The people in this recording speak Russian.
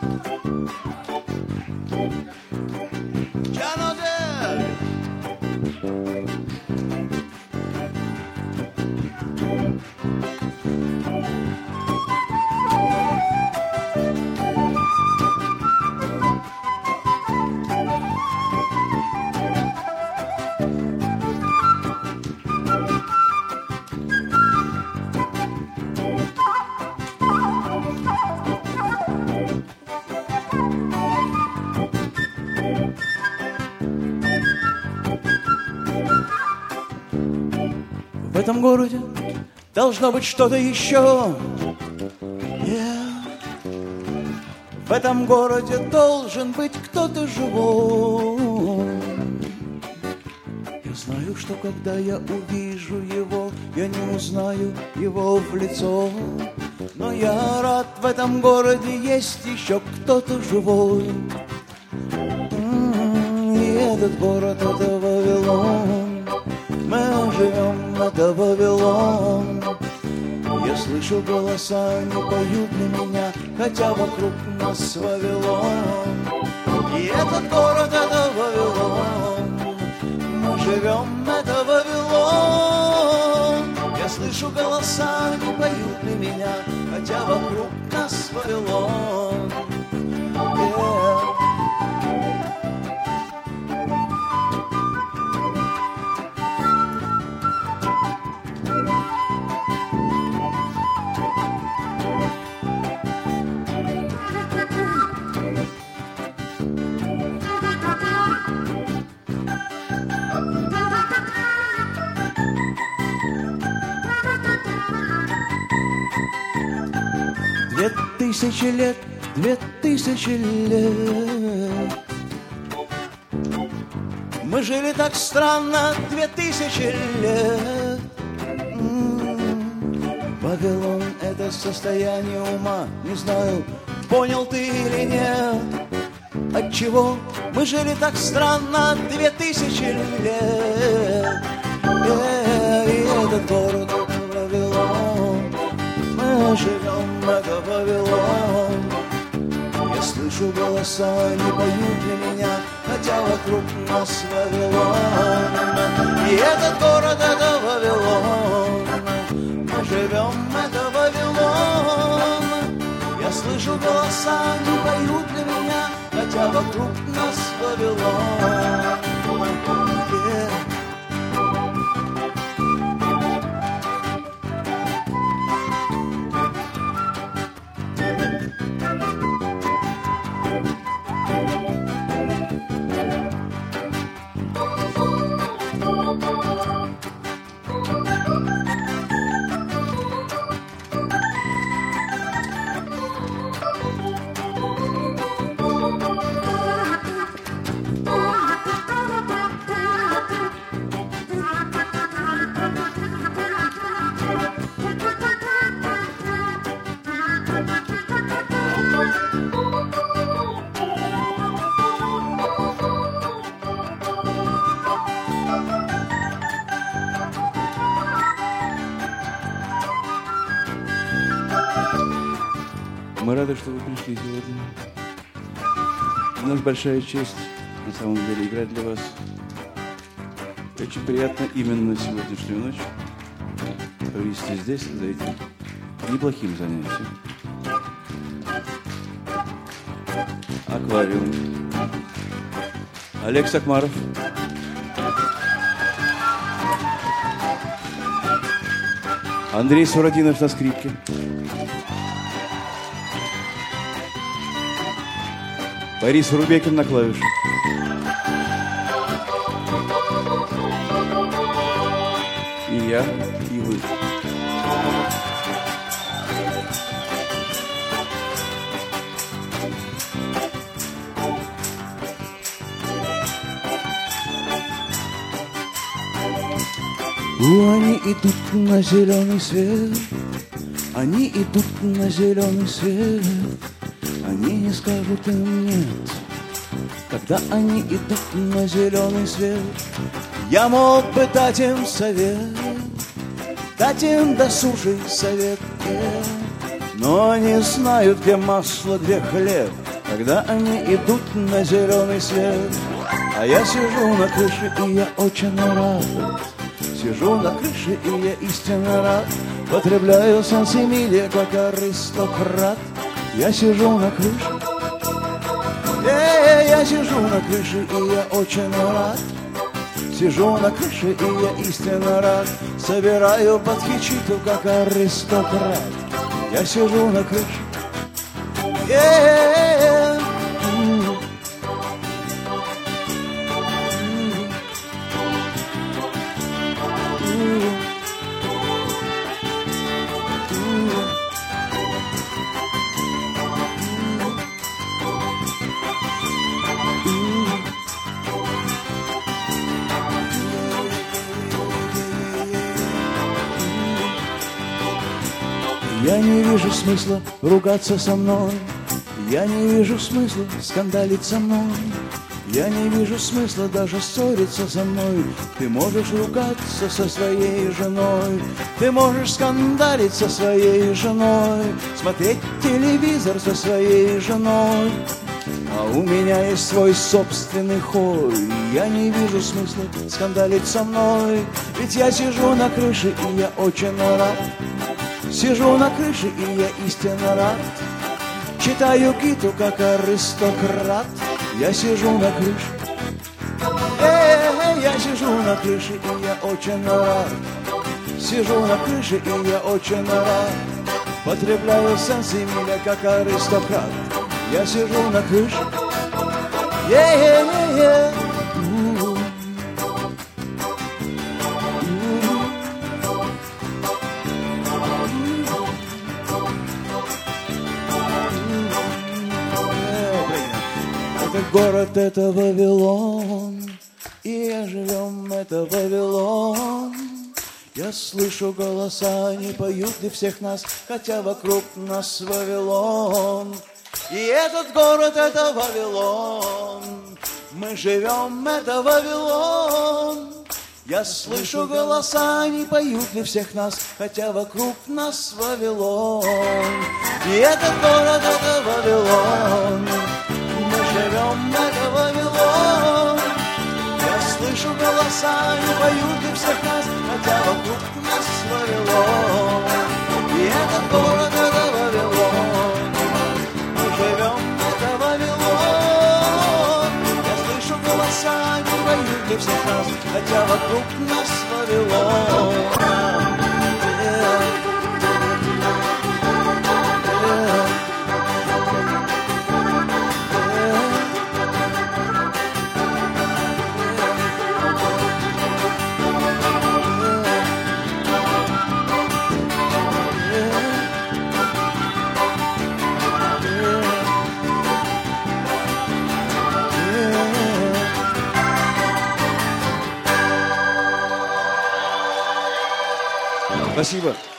В этом городе должно быть что-то еще. В этом городе должен быть кто-то живой. Я знаю, что когда я увижу его, я не узнаю его в лицо. Но я рад, в этом городе есть еще кто-то живой. И этот город — это Вавилон. Мы живем, это Вавилон. Я слышу голоса, они поют для меня, хотя вокруг нас Вавилон. И этот город — это Вавилон. Мы живем, это Вавилон. Я слышу голоса, они поют для меня, хотя вокруг нас Вавилон. Две тысячи лет мы жили так странно 2000 лет. Вавилон — это состояние ума. Не знаю, понял ты или нет, отчего мы жили так странно 2000 лет. И этот город — это Вавилон. Мы живем, это Вавилон. Я слышу голоса, они поют для меня, хотя вокруг нас Вавилон. И этот город — это Вавилон. Мы живем, это Вавилон. Я слышу голоса, они поют для меня, хотя вокруг нас Вавилон. Мы рады, что вы пришли сегодня. У нас большая честь, на самом деле, играть для вас. Очень приятно именно сегодняшнюю ночь провести здесь, за этим неплохим занятием. Аквариум. Олег Сакмаров. Андрей Сурадинов на скрипке. Борис Рубекин на клавишах. И я, и вы. Они идут на зеленый свет, они идут на зеленый свет. Они не скажут им нет, когда они идут на зеленый свет. Я мог бы дать им совет, дать им досужий совет, но они знают, где масло, где хлеб. когда они идут на зеленый свет. А я сижу на крыше, и я очень рад. Сижу на крыше, и я истинно рад. Потребляю сансимилия, как аристократ. Я сижу на крыше, я сижу на крыше, и я очень рад. Сижу на крыше, и я истинно рад. Собираю под хичиту, как аристократ. Я сижу на крыше, Я не вижу смысла ругаться со мной. Я не вижу смысла скандалить со мной. Я не вижу смысла даже ссориться со мной. Ты можешь ругаться со своей женой. Ты можешь скандалить со своей женой. Смотреть телевизор со своей женой. А у меня есть свой собственный хой. Я не вижу смысла скандалить со мной. Ведь я сижу на крыше, и я очень рад. Сижу на крыше, и я истинно рад. Читаю Гиту, как аристократ. Я сижу на крыше, я сижу на крыше, и я очень рад. Сижу на крыше, и я очень рад. Потребляю сансимилия, как аристократ. Я сижу на крыше, Этот город — это Вавилон, и живем — это Вавилон. Я слышу голоса, они поют для всех нас, хотя вокруг нас Вавилон. И этот город — это Вавилон, мы живем — это Вавилон. Я слышу голоса, они поют для всех нас, хотя вокруг нас Вавилон. И этот город — это Вавилон, мы живем — это Вавилон. Я слышу голоса, они поют для всех нас, хотя вокруг нас Вавилон. И этот город — это Вавилон, мы живем — это Вавилон. Я слышу голоса, они поют для всех нас, хотя вокруг нас Вавилон. Спасибо.